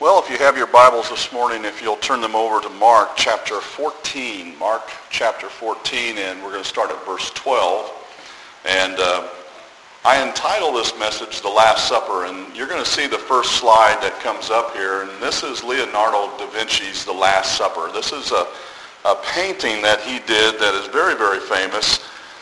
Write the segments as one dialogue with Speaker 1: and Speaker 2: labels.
Speaker 1: Well, if you have your Bibles this morning, if you'll turn them over to Mark chapter 14. Mark chapter 14, and we're going to start at verse 12. And I entitle this message, The Last Supper, and you're going to see the first slide that comes up here. And this is Leonardo da Vinci's The Last Supper. This is a painting that he did that is very, very famous.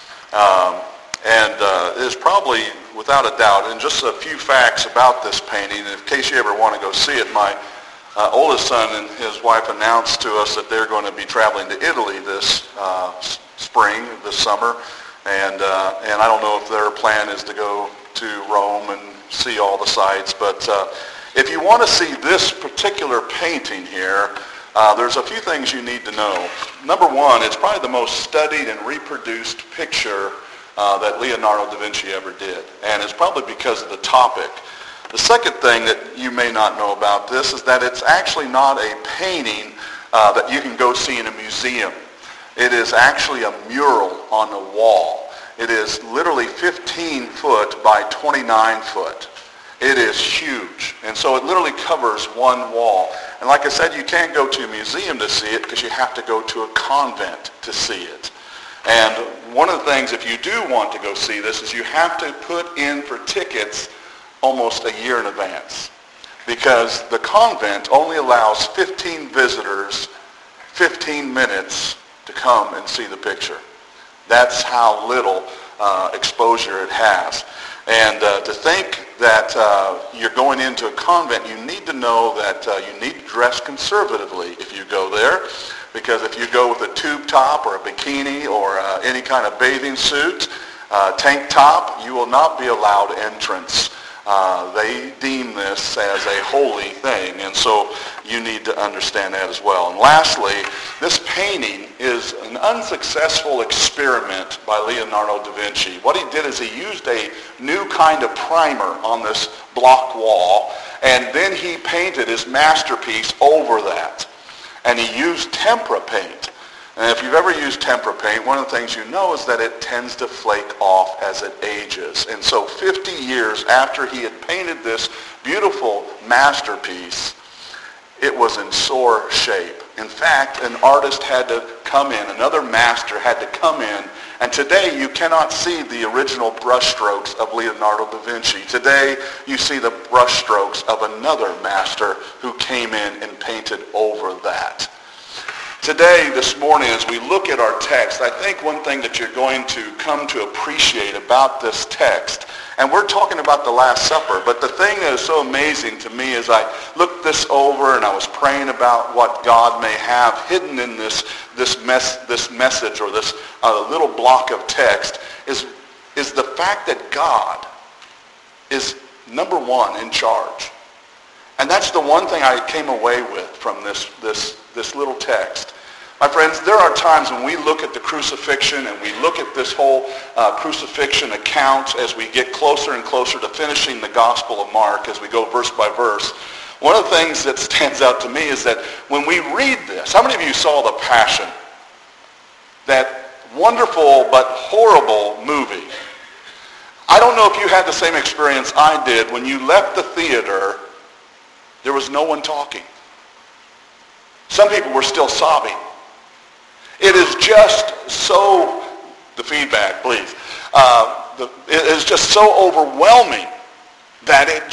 Speaker 1: Is probably, without a doubt, and just a few facts about this painting, in case you ever want to go see it. My oldest son and his wife announced to us that they're going to be traveling to Italy this spring, this summer, and I don't know if their plan is to go to Rome and see all the sights, but if you want to see this particular painting here, there's a few things you need to know. Number one, it's probably the most studied and reproduced picture that Leonardo da Vinci ever did. And it's probably because of the topic. The second thing that you may not know about this is that it's actually not a painting that you can go see in a museum. It is actually a mural on a wall. It is literally 15 foot by 29 foot. It is huge. And so it literally covers one wall. And like I said, you can't go to a museum to see it because you have to go to a convent to see it. And one of the things, if you do want to go see this, is you have to put in for tickets almost a year in advance, because the convent only allows 15 visitors 15 minutes to come and see the picture. That's how little exposure it has. And to think that you're going into a convent, you need to know that you need to dress conservatively if you go there. Because if you go with a tube top or a bikini or any kind of bathing suit, tank top, you will not be allowed entrance. They deem this as a holy thing, and so you need to understand that as well. And lastly, this painting is an unsuccessful experiment by Leonardo da Vinci. What he did is he used a new kind of primer on this block wall, and then he painted his masterpiece over that. And he used tempera paint. And if you've ever used tempera paint, one of the things you know is that it tends to flake off as it ages. And so 50 years after he had painted this beautiful masterpiece, it was in sore shape. In fact, an artist had to come in, another master had to come in, and today you cannot see the original brushstrokes of Leonardo da Vinci. Today you see the brushstrokes of another master who came in and painted over that. Today, this morning, as we look at our text, I think one thing that you're going to come to appreciate about this text, and we're talking about the Last Supper, but the thing that is so amazing to me as I looked this over and I was praying about what God may have hidden in this message or this little block of text is the fact that God is number one in charge. And that's the one thing I came away with from this little text. My friends, there are times when we look at the crucifixion and we look at this whole crucifixion account as we get closer and closer to finishing the Gospel of Mark, as we go verse by verse. One of the things that stands out to me is that when we read this, how many of you saw The Passion? That wonderful but horrible movie. I don't know if you had the same experience I did. When you left the theater, there was no one talking. Some people were still sobbing. It is just so, the feedback, please. It is just so overwhelming that it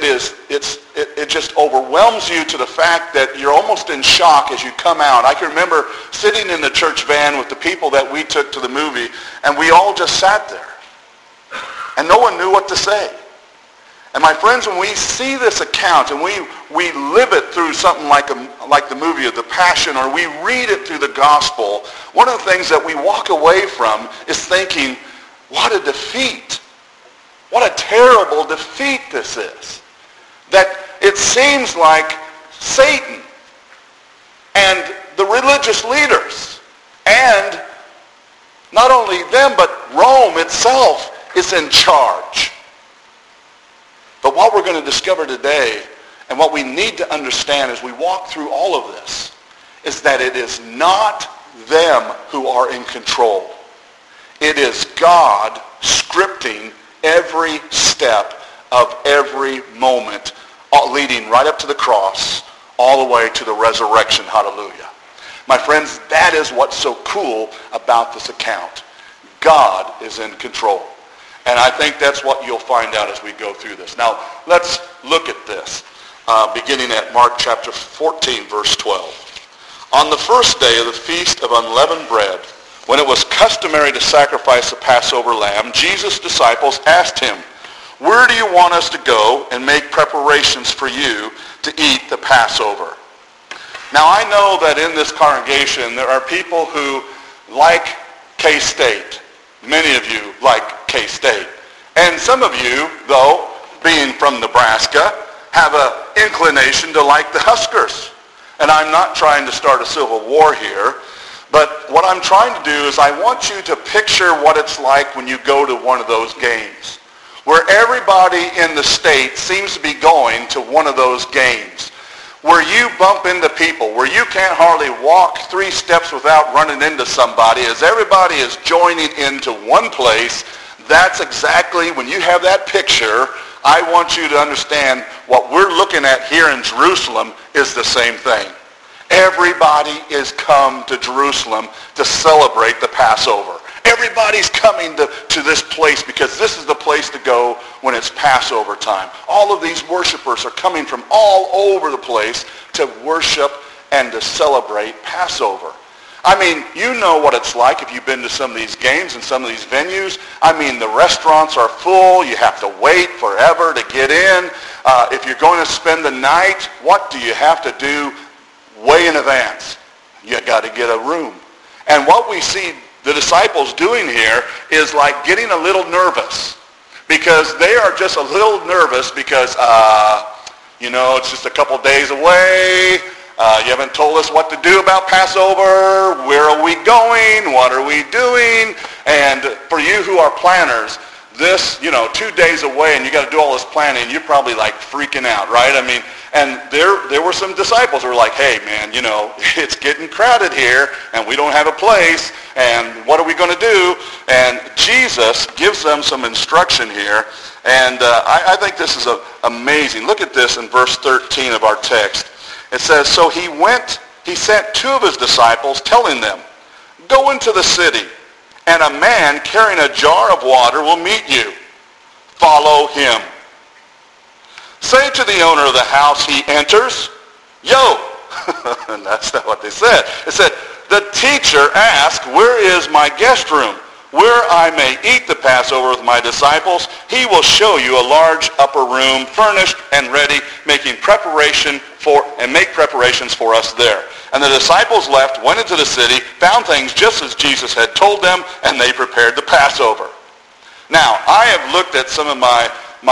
Speaker 1: just overwhelms you to the fact that you're almost in shock as you come out. I can remember sitting in the church van with the people that we took to the movie, and we all just sat there. And no one knew what to say. And my friends, when we see this account and we live it through something like the movie of The Passion, or we read it through the gospel, one of the things that we walk away from is thinking, what a defeat. What a terrible defeat this is. That it seems like Satan and the religious leaders, and not only them, but Rome itself is in charge. But what we're going to discover today, and what we need to understand as we walk through all of this, is that it is not them who are in control. It is God scripting every step of every moment leading right up to the cross, all the way to the resurrection. Hallelujah. My friends, that is what's so cool about this account. God is in control. And I think that's what you'll find out as we go through this. Now, let's look at this, beginning at Mark chapter 14, verse 12. On the first day of the Feast of Unleavened Bread, when it was customary to sacrifice the Passover lamb, Jesus' disciples asked him, "Where do you want us to go and make preparations for you to eat the Passover?" Now, I know that in this congregation there are people who like K-State. Many of you like K-State. And some of you, though, being from Nebraska, have an inclination to like the Huskers. And I'm not trying to start a civil war here, but what I'm trying to do is I want you to picture what it's like when you go to one of those games, where everybody in the state seems to be going to one of those games, where you bump into people, where you can't hardly walk 3 steps without running into somebody, as everybody is joining into one place. That's exactly, when you have that picture, I want you to understand what we're looking at here in Jerusalem is the same thing. Everybody is come to Jerusalem to celebrate the Passover. Everybody's coming to this place because this is the place to go when it's Passover time. All of these worshipers are coming from all over the place to worship and to celebrate Passover. I mean, you know what it's like if you've been to some of these games and some of these venues. I mean, the restaurants are full. You have to wait forever to get in. If you're going to spend the night, what do you have to do way in advance? You got to get a room. And what we see the disciples doing here is like getting a little nervous, because they are just a little nervous because, it's just a couple days away. You haven't told us what to do about Passover. Where are we going? What are we doing? And for you who are planners, this, 2 days away and you got to do all this planning, you're probably like freaking out, right? I mean, and there were some disciples who were like, hey, man, it's getting crowded here and we don't have a place, and what are we going to do? And Jesus gives them some instruction here, and I think this is amazing. Look at this in verse 13 of our text. It says, so he sent 2 of his disciples, telling them, go into the city, and a man carrying a jar of water will meet you. Follow him. Say to the owner of the house he enters, yo. And that's not what they said. It said, the teacher asked, where is my guest room, where I may eat the Passover with my disciples? He will show you a large upper room, furnished and ready, make preparations for us there. And the disciples left, went into the city, found things just as Jesus had told them, and they prepared the Passover. Now, I have looked at some of my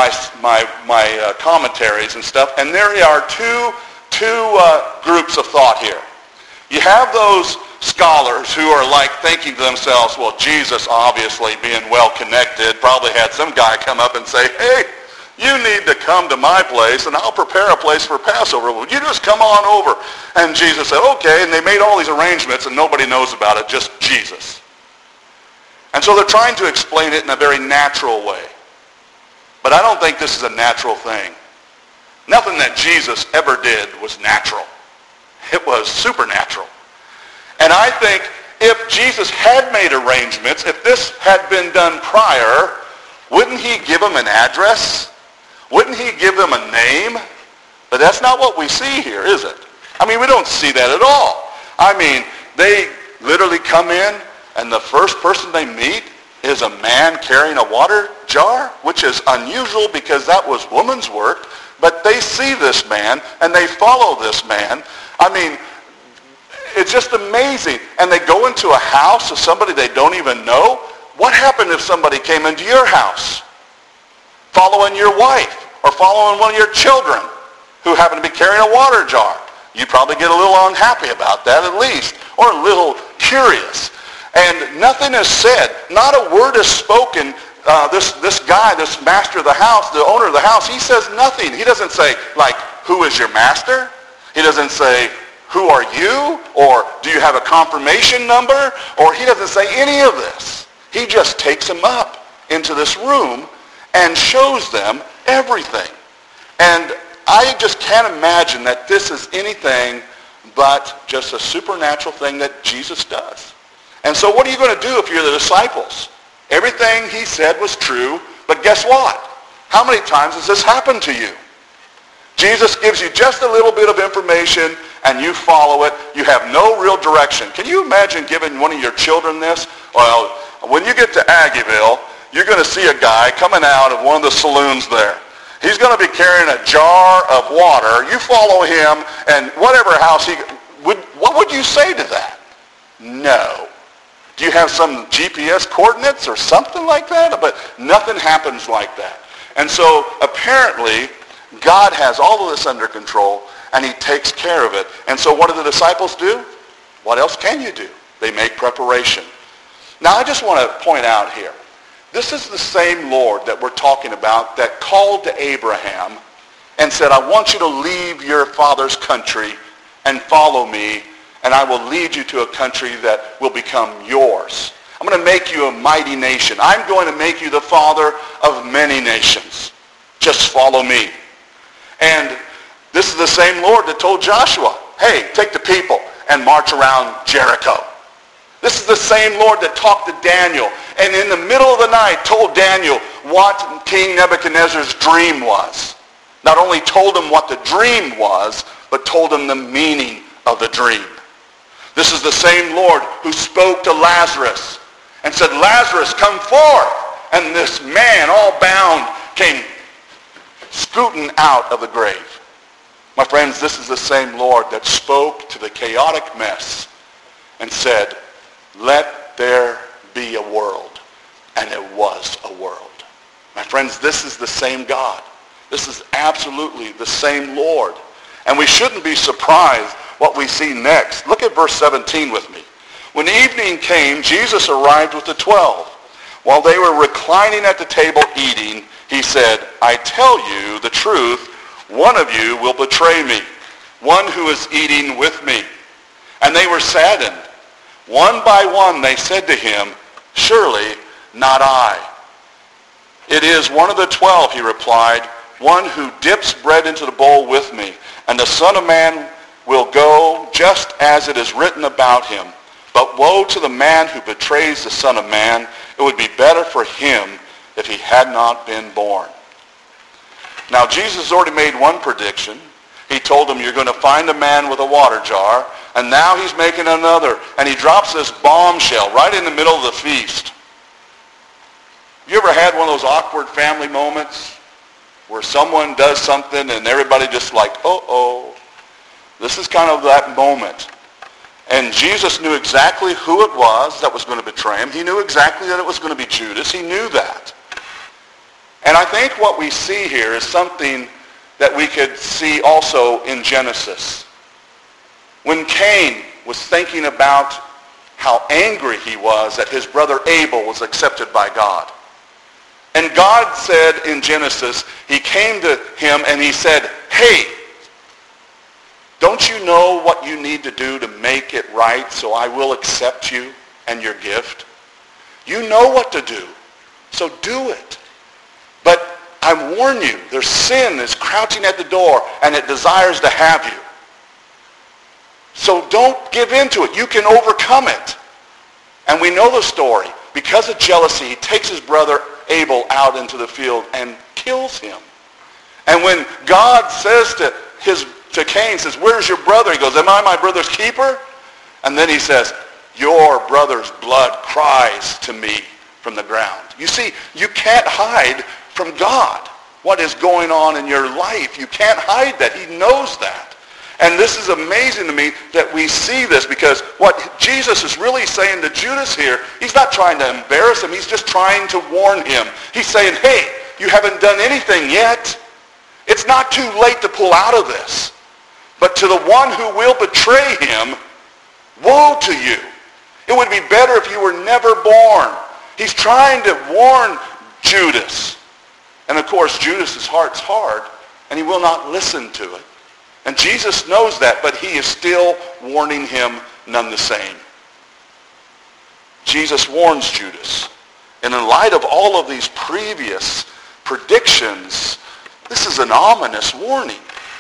Speaker 1: commentaries and stuff, and there are two groups of thought here. You have those scholars who are like thinking to themselves, well, Jesus, obviously being well connected, probably had some guy come up and say, hey, you need to come to my place and I'll prepare a place for Passover. Will you just come on over? And Jesus said, okay. And they made all these arrangements and nobody knows about it, just Jesus. And so they're trying to explain it in a very natural way. But I don't think this is a natural thing. Nothing that Jesus ever did was natural. It was supernatural. And I think if Jesus had made arrangements, if this had been done prior, wouldn't he give them an address? Wouldn't he give them a name? But that's not what we see here, is it? I mean, we don't see that at all. I mean, they literally come in, and the first person they meet is a man carrying a water jar, which is unusual because that was woman's work. But they see this man, and they follow this man. I mean, it's just amazing. And they go into a house of somebody they don't even know. What happened if somebody came into your house following your wife or following one of your children who happen to be carrying a water jar? You'd probably get a little unhappy about that at least, or a little curious. And nothing is said. Not a word is spoken. This guy, this master of the house, the owner of the house, he says nothing. He doesn't say, like, who is your master? He doesn't say, who are you? Or do you have a confirmation number? Or he doesn't say any of this. He just takes them up into this room and shows them everything. And I just can't imagine that this is anything but just a supernatural thing that Jesus does. And so what are you going to do if you're the disciples? Everything he said was true, but guess what? How many times has this happened to you? Jesus gives you just a little bit of information and you follow it. You have no real direction. Can you imagine giving one of your children this? Well, when you get to Aggieville, you're going to see a guy coming out of one of the saloons there. He's going to be carrying a jar of water. You follow him, and whatever house what would you say to that? No. Do you have some GPS coordinates or something like that? But nothing happens like that. And so apparently, God has all of this under control, and he takes care of it. And so what do the disciples do? What else can you do? They make preparation. Now, I just want to point out here, this is the same Lord that we're talking about that called to Abraham and said, I want you to leave your father's country and follow me, and I will lead you to a country that will become yours. I'm going to make you a mighty nation. I'm going to make you the father of many nations. Just follow me. And this is the same Lord that told Joshua, hey, take the people and march around Jericho. This is the same Lord that talked to Daniel and in the middle of the night told Daniel what King Nebuchadnezzar's dream was. Not only told him what the dream was, but told him the meaning of the dream. This is the same Lord who spoke to Lazarus and said, Lazarus, come forth. And this man, all bound, came scooting out of the grave. My friends, this is the same Lord that spoke to the chaotic mess and said, let there be a world. And it was a world. My friends, this is the same God. This is absolutely the same Lord. And we shouldn't be surprised what we see next. Look at verse 17 with me. When evening came, Jesus arrived with the 12. While they were reclining at the table eating, he said, I tell you the truth, one of you will betray me, one who is eating with me. And they were saddened. One by one they said to him, surely not I. It is one of the 12, he replied, one who dips bread into the bowl with me. And the Son of Man will go just as it is written about him. But woe to the man who betrays the Son of Man. It would be better for him if he had not been born. Now, Jesus has already made one prediction. He told them, you're going to find a man with a water jar. And now he's making another. And he drops this bombshell right in the middle of the feast. You ever had one of those awkward family moments where someone does something and everybody just like, uh-oh. This is kind of that moment. And Jesus knew exactly who it was that was going to betray him. He knew exactly that it was going to be Judas. He knew that. And I think what we see here is something that we could see also in Genesis. When Cain was thinking about how angry he was that his brother Abel was accepted by God. And God said in Genesis, he came to him and he said, hey, don't you know what you need to do to make it right so I will accept you and your gift? You know what to do, so do it. But I warn you, there's sin is crouching at the door and it desires to have you. So don't give in to it. You can overcome it. And we know the story. Because of jealousy, he takes his brother Abel out into the field and kills him. And when God says to Cain, says, where's your brother? He goes, am I my brother's keeper? And then he says, your brother's blood cries to me from the ground. You see, you can't hide from God what is going on in your life. You can't hide that. He knows that. And this is amazing to me that we see this, because what Jesus is really saying to Judas here, he's not trying to embarrass him. He's just trying to warn him. He's saying, hey, you haven't done anything yet. It's not too late to pull out of this. But to the one who will betray him, woe to you. It would be better if you were never born. He's trying to warn Judas. And of course, Judas's heart's hard, and he will not listen to it. And Jesus knows that, but he is still warning him none the same. Jesus warns Judas. And in light of all of these previous predictions, this is an ominous warning.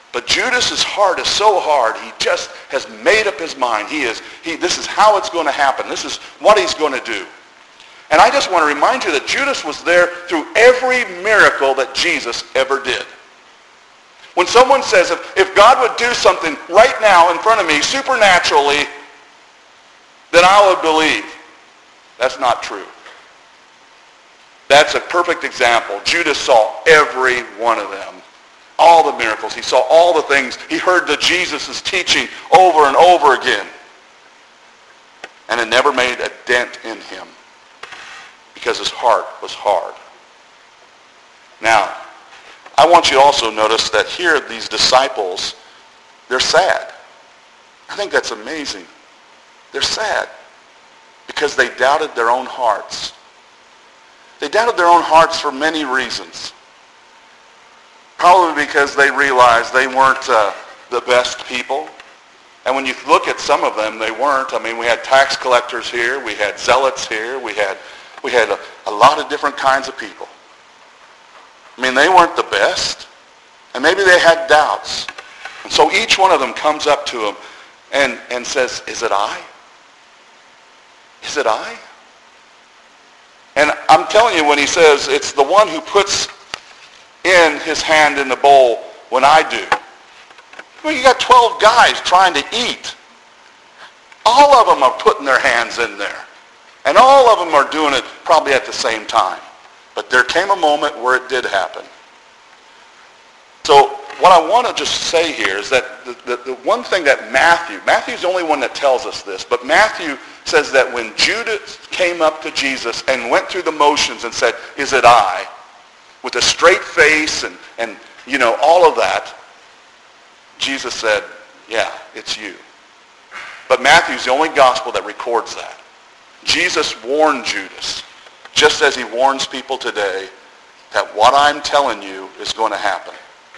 Speaker 1: But Judas's heart is so hard, he just has made up his mind. This is how it's going to happen. This is what he's going to do. And I just want to remind you that Judas was there through every miracle that Jesus ever did. When someone says, if God would do something right now in front of me supernaturally, then I would believe. That's not true. That's a perfect example. Judas saw every one of them. All the miracles. He saw all the things. He heard the Jesus' teaching over and over again. And it never made a dent in him because his heart was hard. Now, I want you to also notice that here these disciples, they're sad. I think that's amazing. They're sad because they doubted their own hearts. They doubted their own hearts for many reasons. Probably because they realized they weren't the best people. And when you look at some of them, they weren't. I mean, we had tax collectors here. We had zealots here. We had a lot of different kinds of people. I mean, they weren't the best. And maybe they had doubts. And so each one of them comes up to him and says, is it I? Is it I? And I'm telling you, when he says, it's the one who puts in his hand in the bowl when I do. Well, you got 12 guys trying to eat. All of them are putting their hands in there. And all of them are doing it probably at the same time. But there came a moment where it did happen. So what I want to just say here is that the one thing that Matthew's the only one that tells us this, but Matthew says that when Judas came up to Jesus and went through the motions and said, is it I? With a straight face and all of that, Jesus said, yeah, it's you. But Matthew's the only gospel that records that. Jesus warned Judas, just as he warns people today, that what I'm telling you is going to happen.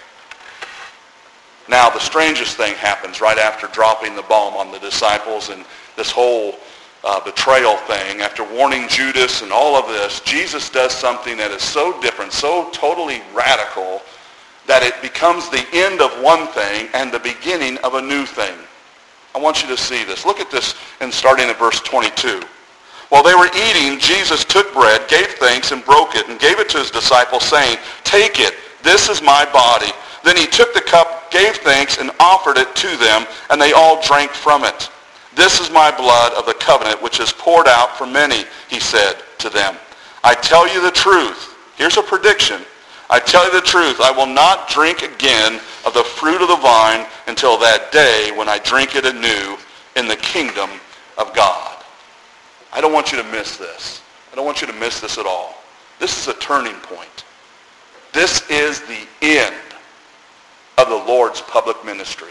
Speaker 1: Now, the strangest thing happens right after dropping the bomb on the disciples and this whole betrayal thing. After warning Judas and all of this, Jesus does something that is so different, so totally radical, that it becomes the end of one thing and the beginning of a new thing. I want you to see this. Look at this, and starting at verse 22. While they were eating, Jesus took bread, gave thanks, and broke it, and gave it to his disciples, saying, take it, this is my body. Then he took the cup, gave thanks, and offered it to them, and they all drank from it. This is my blood of the covenant, which is poured out for many, he said to them. I tell you the truth. Here's a prediction. I tell you the truth, I will not drink again of the fruit of the vine until that day when I drink it anew in the kingdom of God. I don't want you to miss this. I don't want you to miss this at all. This is a turning point. This is the end of the Lord's public ministry.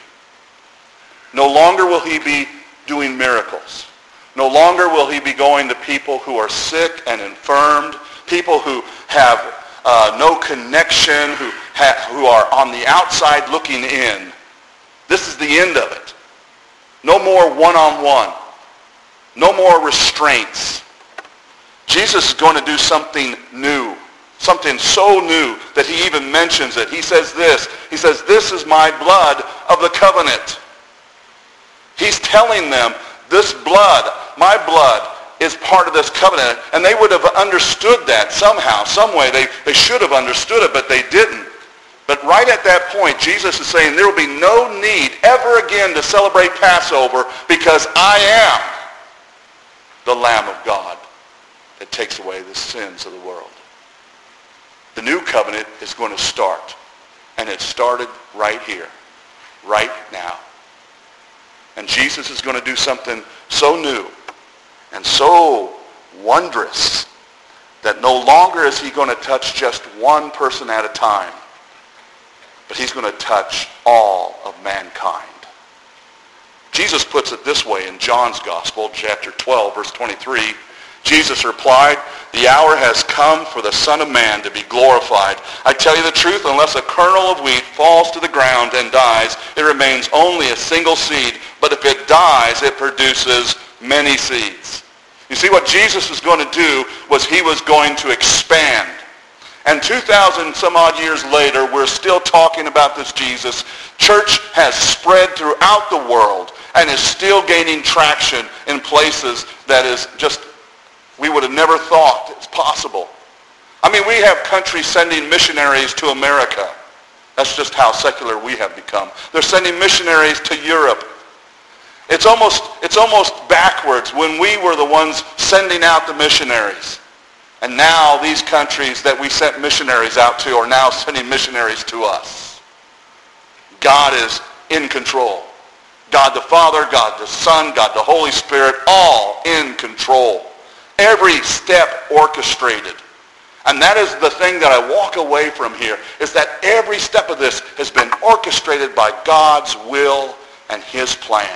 Speaker 1: No longer will he be doing miracles. No longer will he be going to people who are sick and infirmed, people who have no connection, who are on the outside looking in. This is the end of it. No more one-on-one. No more restraints. Jesus is going to do something new. Something so new that he even mentions it. He says this. He says, this is my blood of the covenant. He's telling them, this blood, my blood, is part of this covenant. And they would have understood that somehow, some way. They should have understood it, but they didn't. But right at that point, Jesus is saying there will be no need ever again to celebrate Passover because I am the Lamb of God that takes away the sins of the world. The new covenant is going to start. And it started right here, right now. And Jesus is going to do something so new and so wondrous that no longer is he going to touch just one person at a time, but he's going to touch all of mankind. Jesus puts it this way in John's Gospel, chapter 12, verse 23. Jesus replied, the hour has come for the Son of Man to be glorified. I tell you the truth, unless a kernel of wheat falls to the ground and dies, it remains only a single seed. But if it dies, it produces many seeds. You see, what Jesus was going to do was he was going to expand. And 2,000 some odd years later, we're still talking about this Jesus. Church has spread throughout the world and is still gaining traction in places that is just, we would have never thought it's possible. I mean, we have countries sending missionaries to America. That's just how secular we have become. They're sending missionaries to Europe. It's almost backwards when we were the ones sending out the missionaries. And now these countries that we sent missionaries out to are now sending missionaries to us. God is in control. God the Father, God the Son, God the Holy Spirit, all in control. Every step orchestrated. And that is the thing that I walk away from here, is that every step of this has been orchestrated by God's will and his plan.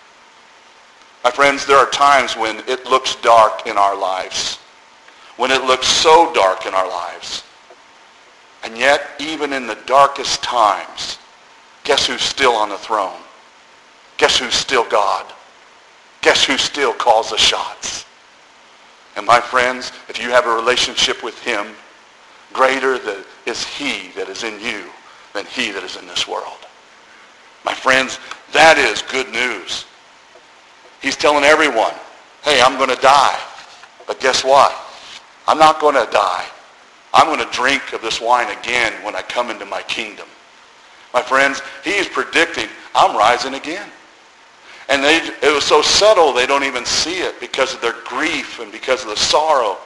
Speaker 1: My friends, there are times when it looks dark in our lives, when it looks so dark in our lives. And yet, even in the darkest times, guess who's still on the throne? Guess who's still God? Guess who still calls the shots? And my friends, if you have a relationship with him, greater is he that is in you than he that is in this world. My friends, that is good news. He's telling everyone, hey, I'm going to die. But guess what? I'm not going to die. I'm going to drink of this wine again when I come into my kingdom. My friends, he is predicting, I'm rising again. And it was so subtle they don't even see it because of their grief and because of the sorrow.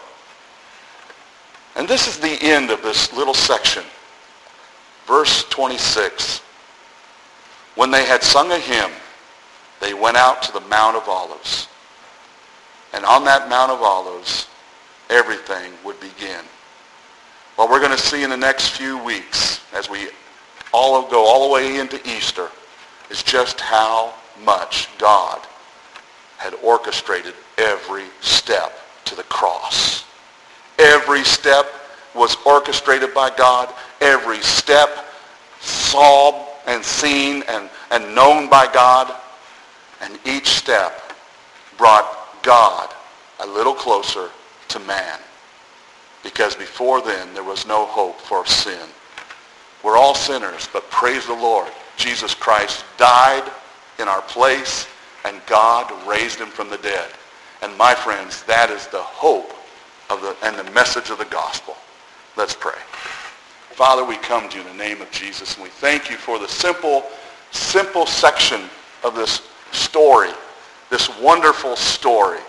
Speaker 1: And this is the end of this little section. Verse 26. When they had sung a hymn, they went out to the Mount of Olives. And on that Mount of Olives, everything would begin. What we're going to see in the next few weeks, as we all go all the way into Easter, is just how much God had orchestrated every step to the cross. Every step was orchestrated by God. Every step saw and seen and known by God. And each step brought God a little closer to man. Because before then, there was no hope for sin. We're all sinners, but praise the Lord. Jesus Christ died in our place, and God raised him from the dead. And my friends, that is the hope and the message of the gospel. Let's pray. Father, we come to you in the name of Jesus, and we thank you for the simple section of this story, this wonderful story